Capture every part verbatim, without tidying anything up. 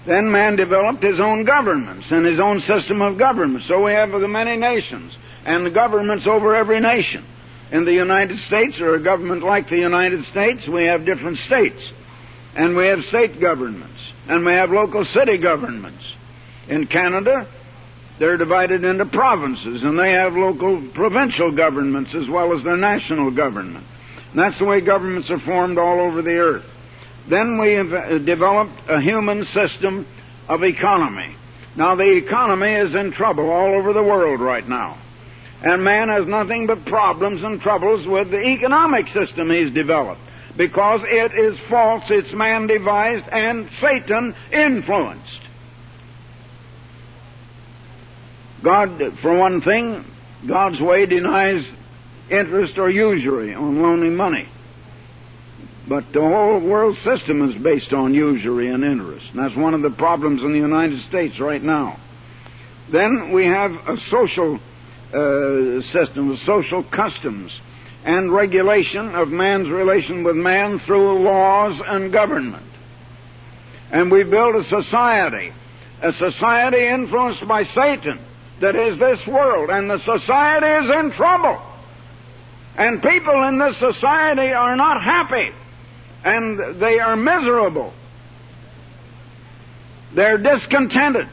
Then man developed his own governments and his own system of government. So we have the many nations and the governments over every nation. In the United States, or a government like the United States, we have different states. And we have state governments. And we have local city governments. In Canada, they're divided into provinces, and they have local provincial governments as well as their national government. And that's the way governments are formed all over the earth. Then we have developed a human system of economy. Now, the economy is in trouble all over the world right now. And man has nothing but problems and troubles with the economic system he's developed, because it is false, it's man-devised, and Satan influenced. God, for one thing, God's way denies interest or usury on loaning money. But the whole world system is based on usury and interest. And that's one of the problems in the United States right now. Then we have a social uh, system, of social customs and regulation of man's relation with man through laws and government. And we build a society, a society influenced by Satan, that is this world. And the society is in trouble. And people in this society are not happy. And they are miserable. They're discontented.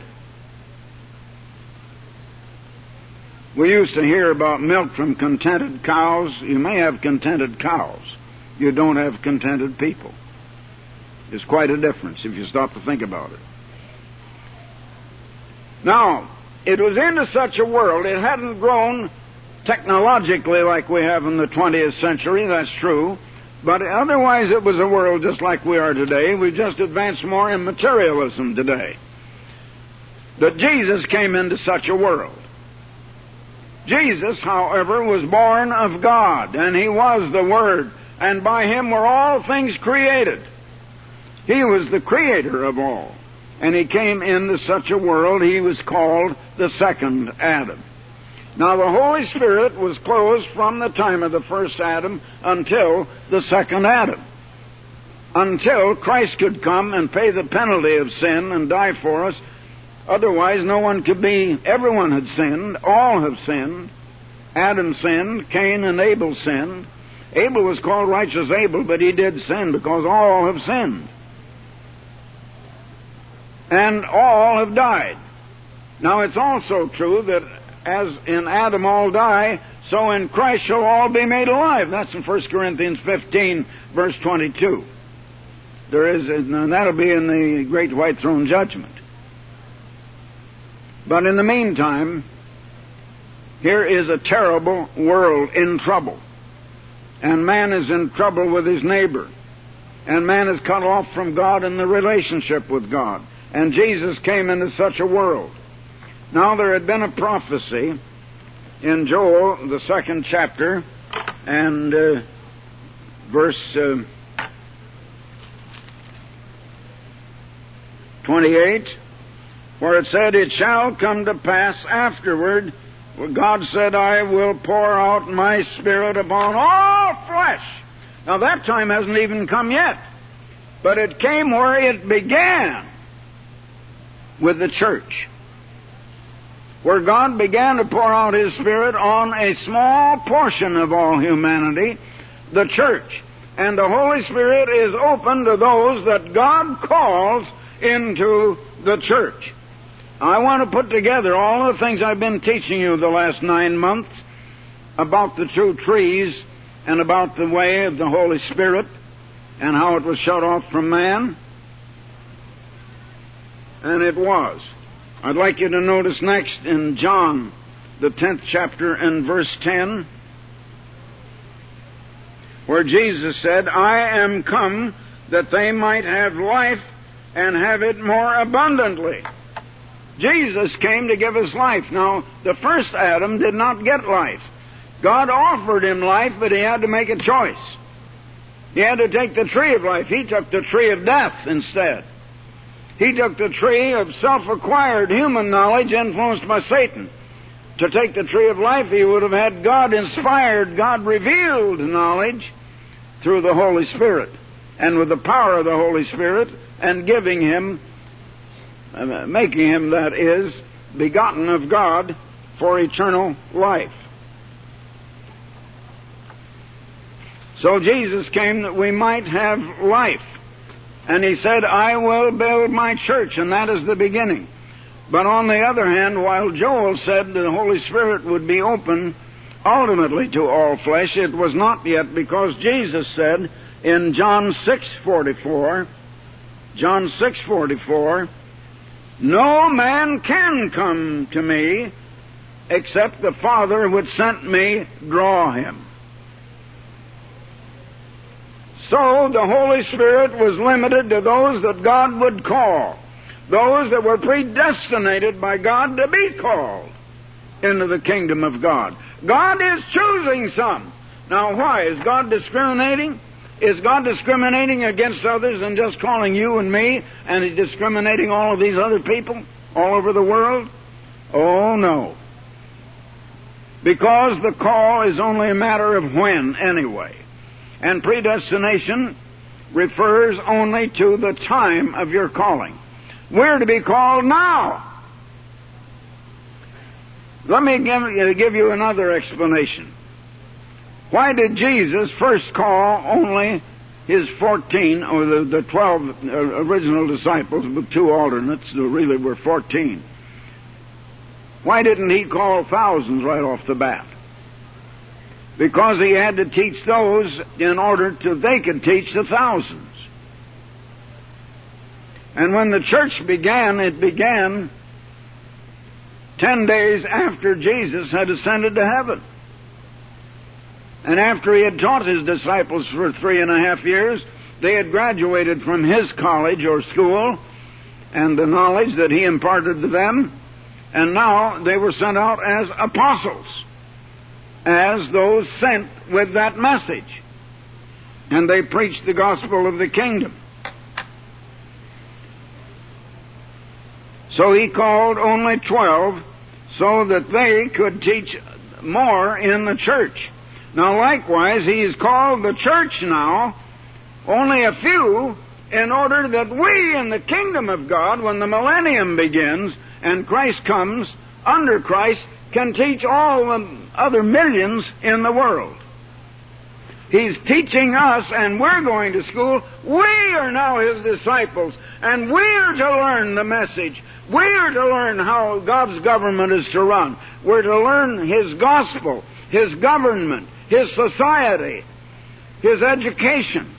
We used to hear about milk from contented cows. You may have contented cows. You don't have contented people. There's quite a difference if you stop to think about it. Now, it was into such a world, it hadn't grown technologically like we have in the twentieth century, that's true. But otherwise it was a world just like we are today. We've just advanced more in materialism today. That Jesus came into such a world. Jesus, however, was born of God, and He was the Word, and by Him were all things created. He was the Creator of all. And He came into such a world. He was called the second Adam. Now, the Holy Spirit was closed from the time of the first Adam until the second Adam. Until Christ could come and pay the penalty of sin and die for us. Otherwise, no one could be... Everyone had sinned. All have sinned. Adam sinned. Cain and Abel sinned. Abel was called righteous Abel, but he did sin because all have sinned. And all have died. Now, it's also true that as in Adam all die, so in Christ shall all be made alive. That's in First Corinthians fifteen, verse twenty-two. There is, and that'll be in the great white throne judgment. But in the meantime, here is a terrible world in trouble. And man is in trouble with his neighbor. And man is cut off from God in the relationship with God. And Jesus came into such a world. Now, there had been a prophecy in Joel, the second chapter, and uh, verse uh, twenty-eight, where it said, "It shall come to pass afterward," where God said, "I will pour out my Spirit upon all flesh." Now, that time hasn't even come yet, but it came where it began, with the church, where God began to pour out His Spirit on a small portion of all humanity, the church. And the Holy Spirit is open to those that God calls into the church. I want to put together all the things I've been teaching you the last nine months about the two trees and about the way of the Holy Spirit and how it was shut off from man. And it was. I'd like you to notice next in John, the tenth chapter and verse ten, where Jesus said, "I am come that they might have life and have it more abundantly." Jesus came to give us life. Now, the first Adam did not get life. God offered him life, but he had to make a choice. He had to take the tree of life. He took the tree of death instead. He took the tree of self-acquired human knowledge influenced by Satan. To take the tree of life, he would have had God-inspired, God-revealed knowledge through the Holy Spirit, and with the power of the Holy Spirit, and giving him uh, making him, that is, begotten of God for eternal life. So Jesus came that we might have life. And he said, I will build my church, and that is the beginning. But on the other hand, while Joel said the Holy Spirit would be open ultimately to all flesh, it was not yet, because Jesus said in John six forty-four, John six forty-four, no man can come to me except the Father which sent me draw him. So the Holy Spirit was limited to those that God would call, those that were predestinated by God to be called into the kingdom of God. God is choosing some. Now why? Is God discriminating? Is God discriminating against others and just calling you and me, and He's discriminating all of these other people all over the world? Oh, no. Because the call is only a matter of when, anyway. And predestination refers only to the time of your calling. We're to be called now. Let me give, give you another explanation. Why did Jesus first call only his fourteen, or the, the twelve original disciples with two alternates, who really were fourteen? Why didn't he call thousands right off the bat? Because he had to teach those in order to they could teach the thousands. And when the church began, it began ten days after Jesus had ascended to heaven. And after he had taught his disciples for three and a half years, they had graduated from his college or school and the knowledge that he imparted to them, and now they were sent out as apostles, as those sent with that message. And they preached the gospel of the kingdom. So he called only twelve so that they could teach more in the church. Now likewise, he has called the church now only a few in order that we in the kingdom of God, when the millennium begins and Christ comes, under Christ, can teach all the other millions in the world. He's teaching us, and we're going to school. We are now His disciples, and we are to learn the message. We are to learn how God's government is to run. We're to learn His gospel, His government, His society, His education,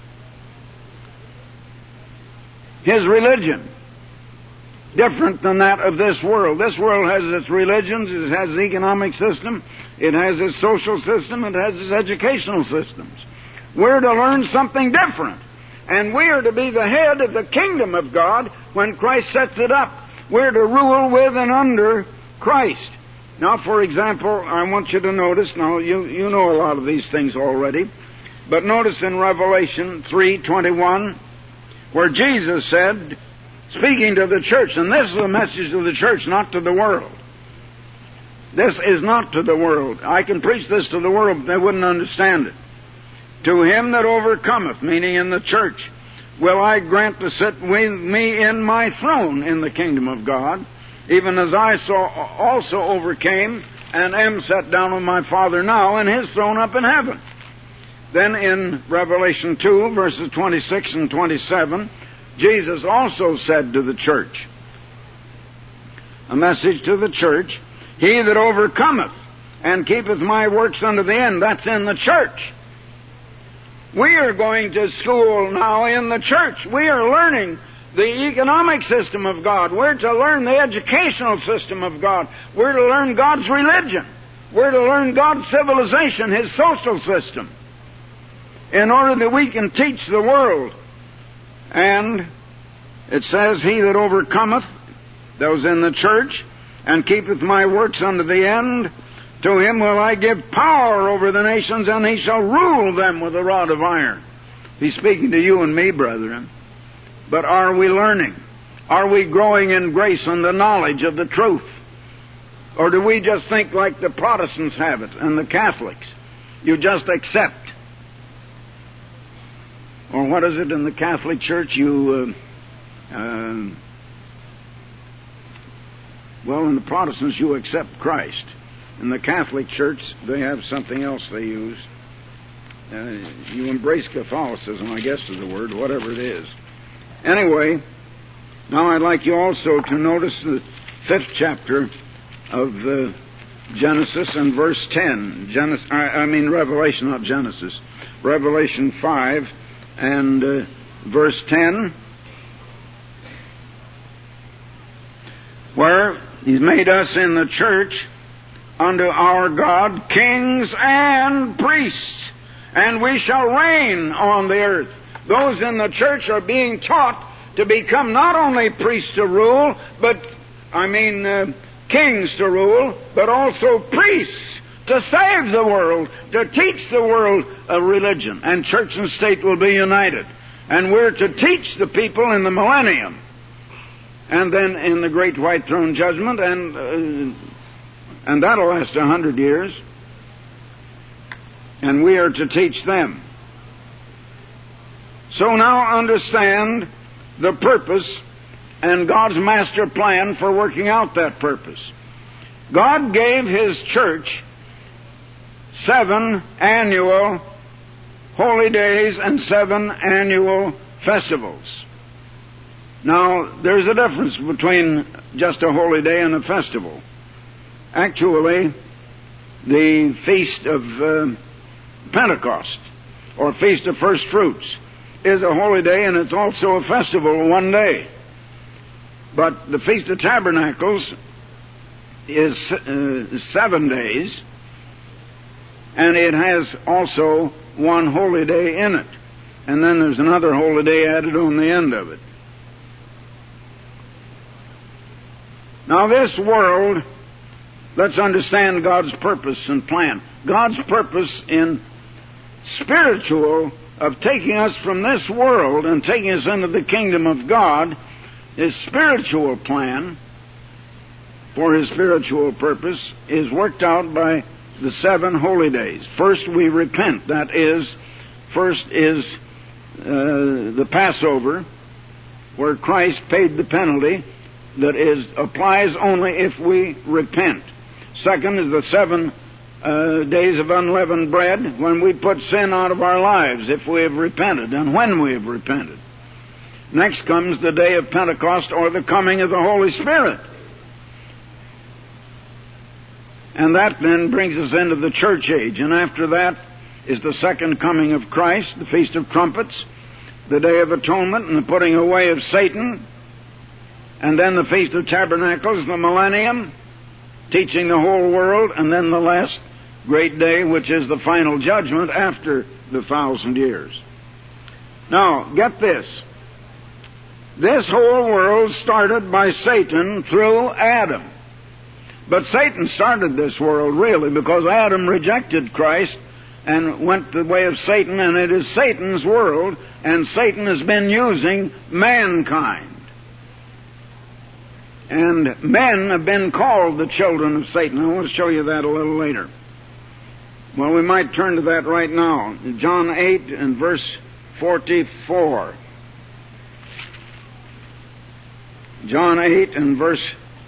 His religion. Different than that of this world. This world has its religions, it has its economic system, it has its social system, it has its educational systems. We're to learn something different. And we are to be the head of the kingdom of God when Christ sets it up. We're to rule with and under Christ. Now, for example, I want you to notice, now you, you know a lot of these things already, but notice in Revelation three twenty-one, where Jesus said, speaking to the church, and this is a message to the church, not to the world. This is not to the world. I can preach this to the world, but they wouldn't understand it. To him that overcometh, meaning in the church, will I grant to sit with me in my throne in the kingdom of God, even as I saw also overcame and am set down with my Father now in His throne up in heaven. Then in Revelation two, verses twenty-six and twenty-seven, Jesus also said to the church, a message to the church, he that overcometh and keepeth my works unto the end, that's in the church. We are going to school now in the church. We are learning the economic system of God. We're to learn the educational system of God. We're to learn God's religion. We're to learn God's civilization, His social system, in order that we can teach the world. And it says, he that overcometh, those in the church, and keepeth my works unto the end, to him will I give power over the nations, and he shall rule them with a rod of iron. He's speaking to you and me, brethren. But are we learning? Are we growing in grace and the knowledge of the truth? Or do we just think like the Protestants have it and the Catholics? You just accept. Or what is it in the Catholic Church? You uh, uh, Well, in the Protestants, you accept Christ. In the Catholic Church, they have something else they use. Uh, you embrace Catholicism, I guess is the word, whatever it is. Anyway, now I'd like you also to notice the fifth chapter of uh, Genesis and verse ten. Genesis, I, I mean Revelation, not Genesis. Revelation five and uh, verse ten, where He's made us in the church unto our God kings and priests, and we shall reign on the earth. Those in the church are being taught to become not only priests to rule, but, I mean, uh, kings to rule, but also priests to save the world, to teach the world a religion. And church and state will be united. And we're to teach the people in the millennium, and then in the great white throne judgment, and uh, and that'll last a hundred years. And we are to teach them. So now understand the purpose and God's master plan for working out that purpose. God gave His church seven annual holy days and seven annual festivals. Now, there's a difference between just a holy day and a festival. Actually, the Feast of uh, Pentecost, or Feast of First Fruits, is a holy day, and it's also a festival one day. But the Feast of Tabernacles is uh, seven days, and it has also one holy day in it. And then there's another holy day added on the end of it. Now this world, let's understand God's purpose and plan. God's purpose in spiritual, of taking us from this world and taking us into the kingdom of God, His spiritual plan for His spiritual purpose is worked out by the seven holy days. First we repent. That is, first is uh, the Passover, where Christ paid the penalty that is applies only if we repent. Second is the seven uh, days of unleavened bread, when we put sin out of our lives, if we have repented, and when we have repented. Next comes the day of Pentecost, or the coming of the Holy Spirit. And that then brings us into the church age. And after that is the second coming of Christ, the Feast of Trumpets, the Day of Atonement, and the putting away of Satan. And then the Feast of Tabernacles, the millennium, teaching the whole world. And then the last great day, which is the final judgment after the thousand years. Now, get this. This whole world started by Satan through Adam. But Satan started this world, really, because Adam rejected Christ and went the way of Satan, and it is Satan's world, and Satan has been using mankind. And men have been called the children of Satan. I want to show you that a little later. Well, we might turn to that right now. John eight and verse forty-four. John eight and verse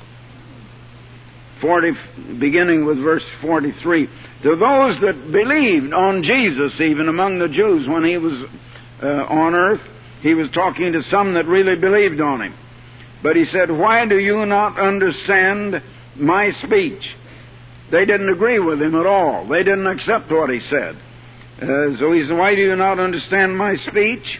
forty, beginning with verse forty-three. To those that believed on Jesus, even among the Jews, when He was uh, on earth, He was talking to some that really believed on Him. But He said, why do you not understand my speech? They didn't agree with Him at all. They didn't accept what He said. Uh, so He said, why do you not understand my speech?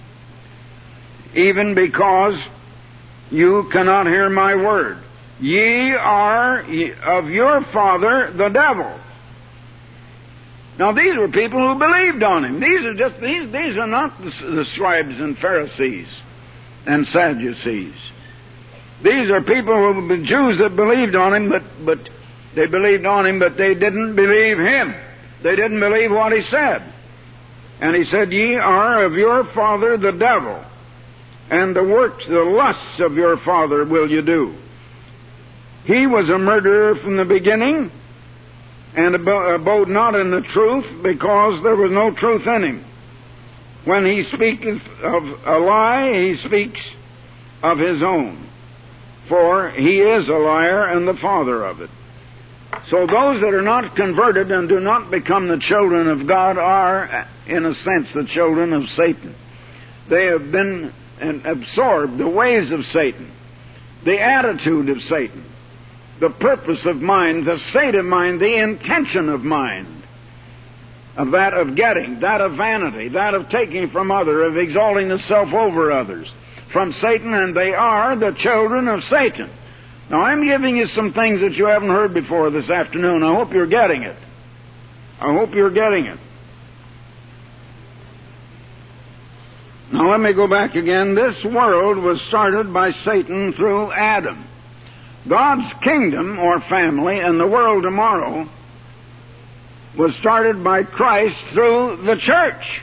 Even because you cannot hear my word. Ye are of your father the devil. Now these were people who believed on Him. These are just these these are not the, the scribes and Pharisees and Sadducees. These are people who the Jews that believed on Him, but but they believed on Him, but they didn't believe Him. They didn't believe what He said. And He said, ye are of your father the devil, and the works, the lusts of your father will you do. He was a murderer from the beginning, and abode not in the truth, because there was no truth in him. When he speaketh of a lie, he speaks of his own. for he is a liar and the father of it. So those that are not converted and do not become the children of God are, in a sense, the children of Satan. They have been and absorbed the ways of Satan, the attitude of Satan, the purpose of mind, the state of mind, the intention of mind, of that of getting, that of vanity, that of taking from other, of exalting the self over others, from Satan, and they are the children of Satan. Now, I'm giving you some things that you haven't heard before this afternoon. I hope you're getting it. I hope you're getting it. Now, let me go back again. This world was started by Satan through Adam. God's kingdom, or family, and the world tomorrow was started by Christ through the church.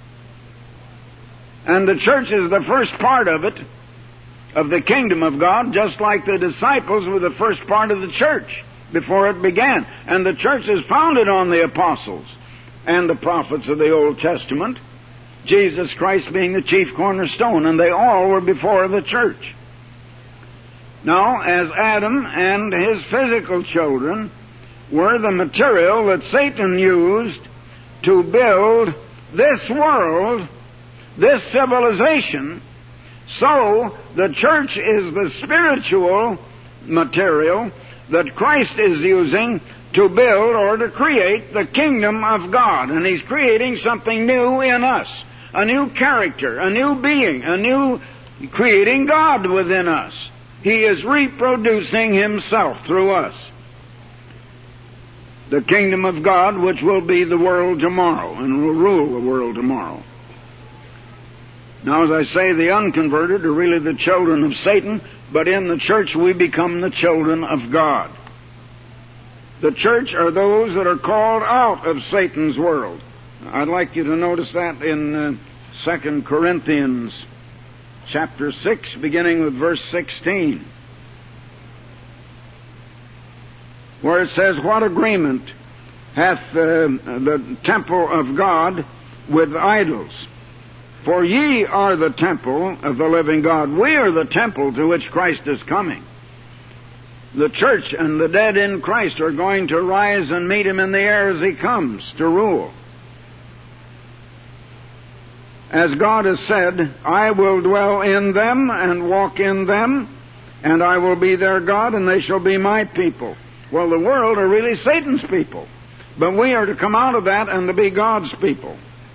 And the church is the first part of it, of the kingdom of God, just like the disciples were the first part of the church before it began. And the church is founded on the apostles and the prophets of the Old Testament, Jesus Christ being the chief cornerstone, and they all were before the church. Now, as Adam and his physical children were the material that Satan used to build this world, this civilization, so the church is the spiritual material that Christ is using to build or to create the kingdom of God. And He's creating something new in us, a new character, a new being, a new creating God within us. He is reproducing Himself through us. The kingdom of God, which will be the world tomorrow and will rule the world tomorrow. Now, as I say, the unconverted are really the children of Satan, but in the church we become the children of God. The church are those that are called out of Satan's world. I'd like you to notice that in uh, Second Corinthians chapter six, beginning with verse sixteen, where it says, "What agreement hath uh, the temple of God with idols? For ye are the temple of the living God." We are the temple to which Christ is coming. The church and the dead in Christ are going to rise and meet Him in the air as He comes to rule. As God has said, "I will dwell in them and walk in them, and I will be their God, and they shall be my people." Well, the world are really Satan's people, but we are to come out of that and to be God's people.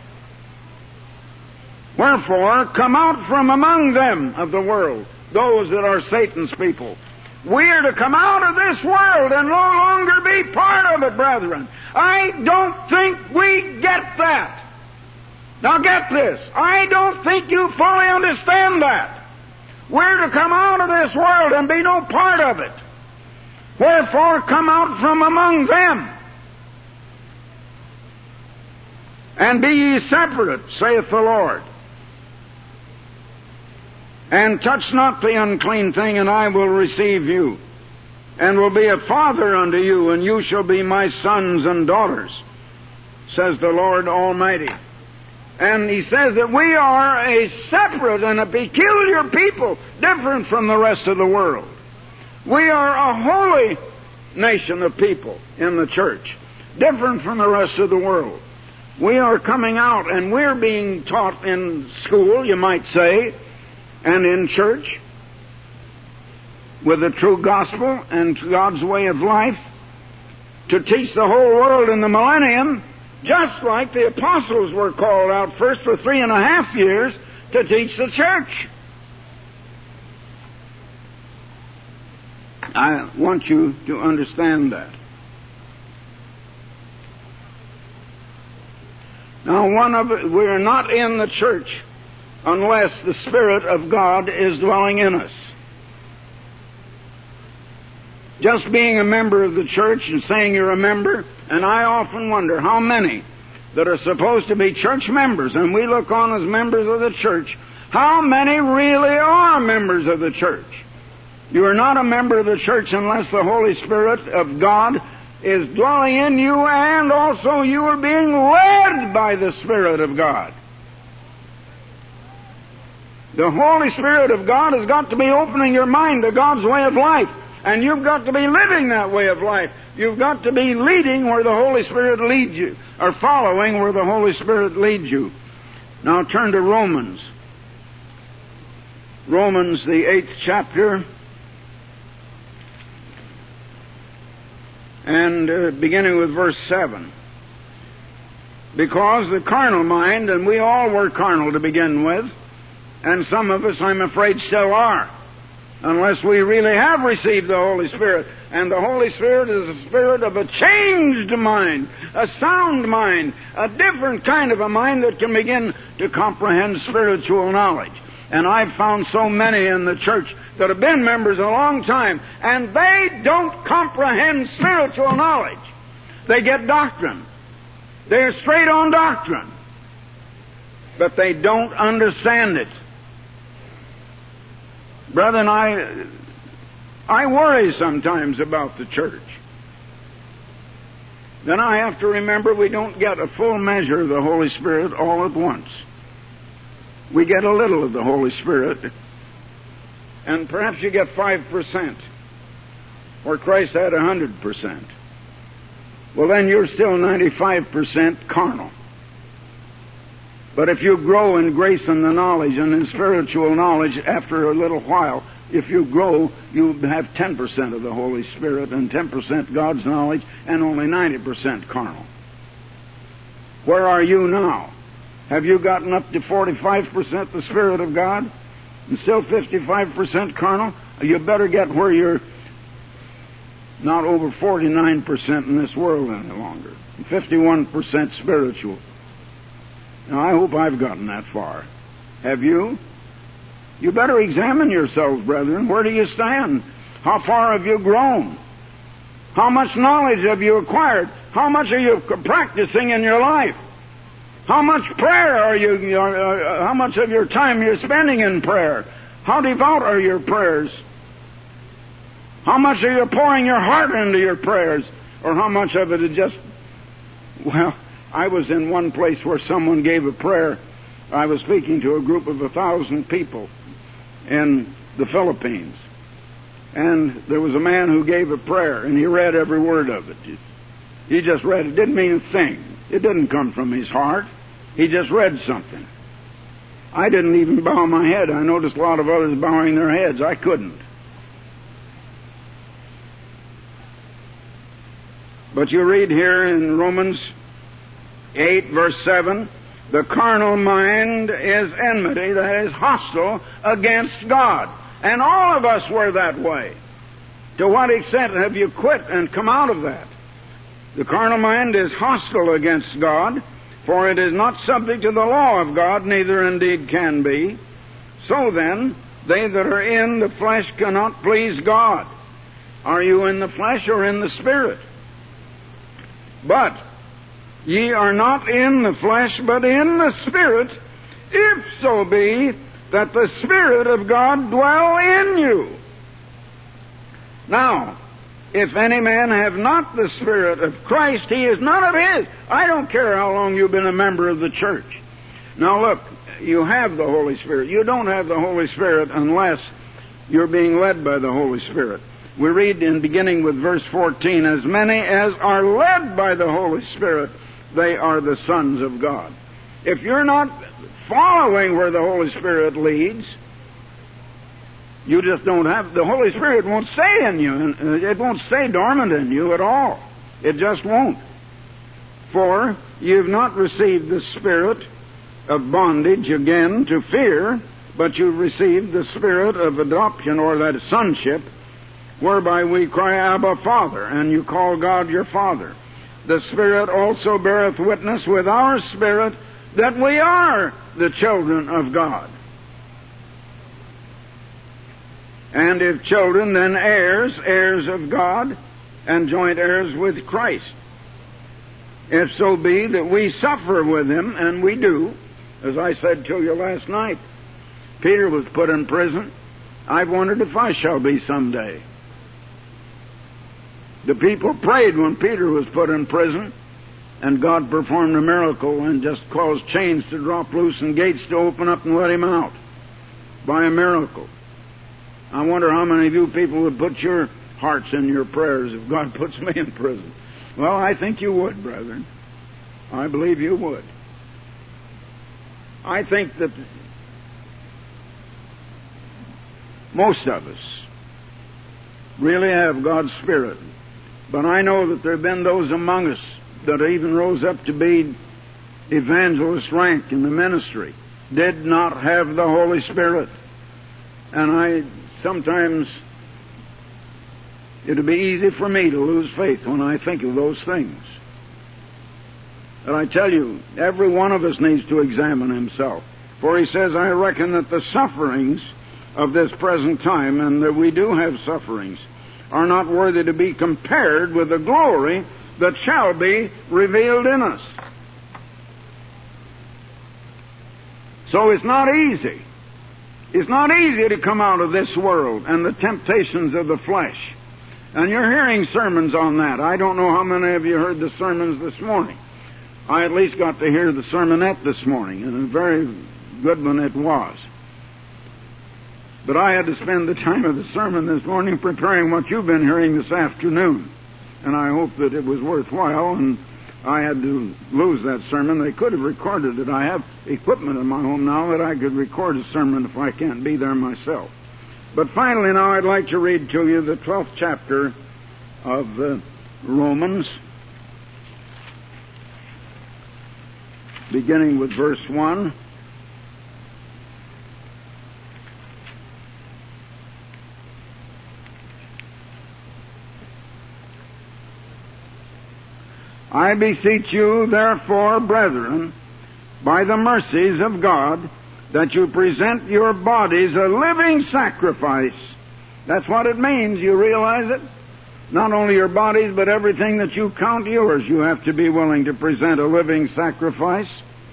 "Wherefore, come out from among them," of the world, those that are Satan's people. We are to come out of this world and no longer be part of it, brethren. I don't think we get that. Now get this. I don't think you fully understand that. We're to come out of this world and be no part of it. "Wherefore, come out from among them, and be ye separate, saith the Lord. And touch not the unclean thing, and I will receive you, and will be a father unto you, and you shall be my sons and daughters, says the Lord Almighty." And He says that we are a separate and a peculiar people, different from the rest of the world. We are a holy nation of people in the church, different from the rest of the world. We are coming out, and we're being taught in school, you might say, and in church, with the true gospel and God's way of life, to teach the whole world in the millennium, just like the apostles were called out first for three and a half years to teach the church. I want you to understand that. Now, one of it, we are not in the church unless the Spirit of God is dwelling in us. Just being a member of the church and saying you're a member, and I often wonder how many that are supposed to be church members, and we look on as members of the church, how many really are members of the church? You are not a member of the church unless the Holy Spirit of God is dwelling in you, and also you are being led by the Spirit of God. The Holy Spirit of God has got to be opening your mind to God's way of life. And you've got to be living that way of life. You've got to be leading where the Holy Spirit leads you, or following where the Holy Spirit leads you. Now turn to Romans. Romans, the eighth chapter, and uh, beginning with verse seven. Because the carnal mind, and we all were carnal to begin with, and some of us, I'm afraid, still are, unless we really have received the Holy Spirit. And the Holy Spirit is a spirit of a changed mind, a sound mind, a different kind of a mind that can begin to comprehend spiritual knowledge. And I've found so many in the church that have been members a long time, and they don't comprehend spiritual knowledge. They get doctrine. They're straight on doctrine. But they don't understand it. Brethren, I, I worry sometimes about the church. Then I have to remember we don't get a full measure of the Holy Spirit all at once. We get a little of the Holy Spirit, and perhaps you get five percent, where Christ had one hundred percent. Well, then you're still ninety-five percent carnal. But if you grow in grace and the knowledge and in spiritual knowledge, after a little while, if you grow, you have ten percent of the Holy Spirit and ten percent God's knowledge and only ninety percent carnal. Where are you now? Have you gotten up to forty-five percent the Spirit of God and still fifty-five percent carnal? You better get where you're not over forty-nine percent in this world any longer. fifty-one percent spiritual. Now, I hope I've gotten that far. Have you? You better examine yourselves, brethren. Where do you stand? How far have you grown? How much knowledge have you acquired? How much are you practicing in your life? How much prayer are you, uh, how much of your time you're spending in prayer? How devout are your prayers? How much are you pouring your heart into your prayers? Or how much of it is just, well, I was in one place where someone gave a prayer. I was speaking to a group of a thousand people in the Philippines. And there was a man who gave a prayer, and he read every word of it. He just read it. Didn't mean a thing. It didn't come from his heart. He just read something. I didn't even bow my head. I noticed a lot of others bowing their heads. I couldn't. But you read here in Romans eight, verse seven, the carnal mind is enmity, that is hostile against God. And all of us were that way. To what extent have you quit and come out of that? The carnal mind is hostile against God, for it is not subject to the law of God, neither indeed can be. So then, they that are in the flesh cannot please God. Are you in the flesh or in the Spirit? But ye are not in the flesh, but in the Spirit, if so be that the Spirit of God dwell in you. Now, if any man have not the Spirit of Christ, he is none of his. I don't care how long you've been a member of the church. Now look, you have the Holy Spirit. You don't have the Holy Spirit unless you're being led by the Holy Spirit. We read in beginning with verse fourteen, as many as are led by the Holy Spirit, they are the sons of God. If you're not following where the Holy Spirit leads, you just don't have, the Holy Spirit won't stay in you, and it won't stay dormant in you at all. It just won't. For you've not received the spirit of bondage again to fear, but you've received the spirit of adoption, or that sonship, whereby we cry, Abba, Father, and you call God your Father. The Spirit also beareth witness with our spirit that we are the children of God. And if children, then heirs, heirs of God, and joint heirs with Christ. If so be that we suffer with him, and we do, as I said to you last night. Peter was put in prison. I've wondered if I shall be someday. The people prayed when Peter was put in prison, and God performed a miracle and just caused chains to drop loose and gates to open up and let him out. by a miracle. I wonder how many of you people would put your hearts in your prayers if God puts me in prison. Well, I think you would, brethren. I believe you would. I think that most of us really have God's Spirit. But I know that there have been those among us that even rose up to be evangelist rank in the ministry, did not have the Holy Spirit. And I sometimes, it'd be easy for me to lose faith when I think of those things. But I tell you, every one of us needs to examine himself. For he says, I reckon that the sufferings of this present time, and that we do have sufferings, are not worthy to be compared with the glory that shall be revealed in us. So it's not easy. It's not easy to come out of this world and the temptations of the flesh. And you're hearing sermons on that. I don't know how many of you heard the sermons this morning. I at least got to hear the sermonette this morning, and a very good one it was. But I had to spend the time of the sermon this morning preparing what you've been hearing this afternoon. And I hope that it was worthwhile, and I had to lose that sermon. They could have recorded it. I have equipment in my home now that I could record a sermon if I can't be there myself. But finally now I'd like to read to you the twelfth chapter of uh, Romans, beginning with verse one. I beseech you, therefore, brethren, by the mercies of God, that you present your bodies a living sacrifice. That's what it means, you realize it? Not only your bodies, but everything that you count yours, you have to be willing to present a living sacrifice.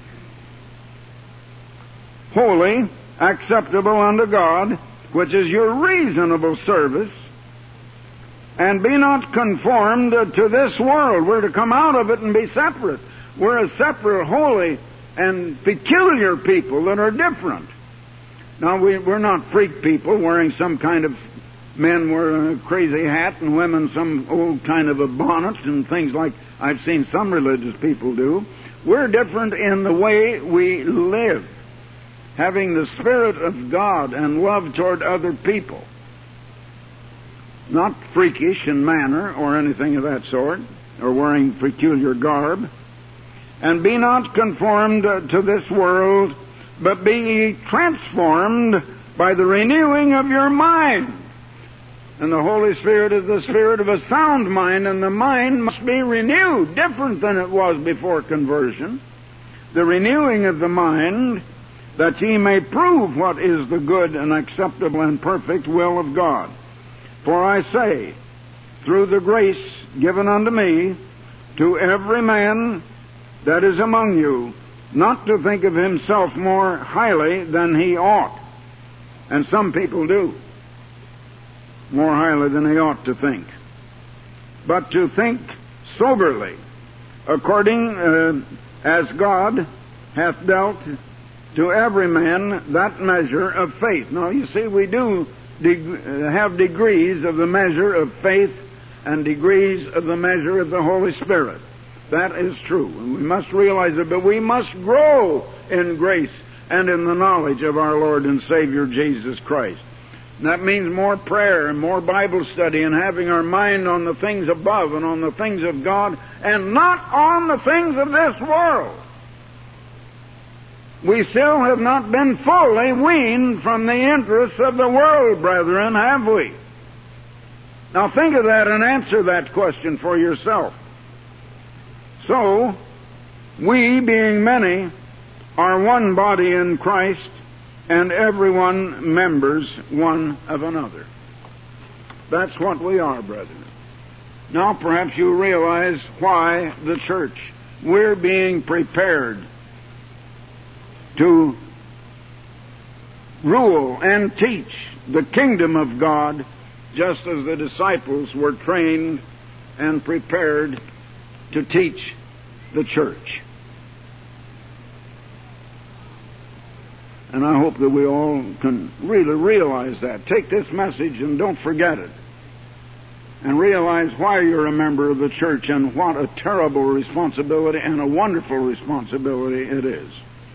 Holy, acceptable unto God, which is your reasonable service. And be not conformed to this world. We're to come out of it and be separate. We're a separate, holy, and peculiar people that are different. Now, we, we're not freak people wearing some kind of, men wear a crazy hat and women some old kind of a bonnet and things like I've seen some religious people do. We're different in the way we live, having the Spirit of God and love toward other people. Not freakish in manner or anything of that sort, or wearing peculiar garb. And be not conformed to this world, but be ye transformed by the renewing of your mind. And the Holy Spirit is the Spirit of a sound mind, and the mind must be renewed, different than it was before conversion. The renewing of the mind, that ye may prove what is the good and acceptable and perfect will of God. For I say, through the grace given unto me, to every man that is among you, not to think of himself more highly than he ought. And some people do, more highly than they ought to think. But to think soberly, according uh, as God hath dealt to every man that measure of faith. Now, you see, we do have degrees of the measure of faith and degrees of the measure of the Holy Spirit. That is true, and we must realize it, but we must grow in grace and in the knowledge of our Lord and Savior Jesus Christ. And that means more prayer and more Bible study and having our mind on the things above and on the things of God and not on the things of this world. We still have not been fully weaned from the interests of the world, brethren, have we? Now think of that and answer that question for yourself. So, we, being many, are one body in Christ, and everyone members one of another. That's what we are, brethren. Now perhaps you realize why the church. We're being prepared to rule and teach the kingdom of God, just as the disciples were trained and prepared to teach the church. And I hope that we all can really realize that. Take this message and don't forget it. And realize why you're a member of the church and what a terrible responsibility and a wonderful responsibility it is.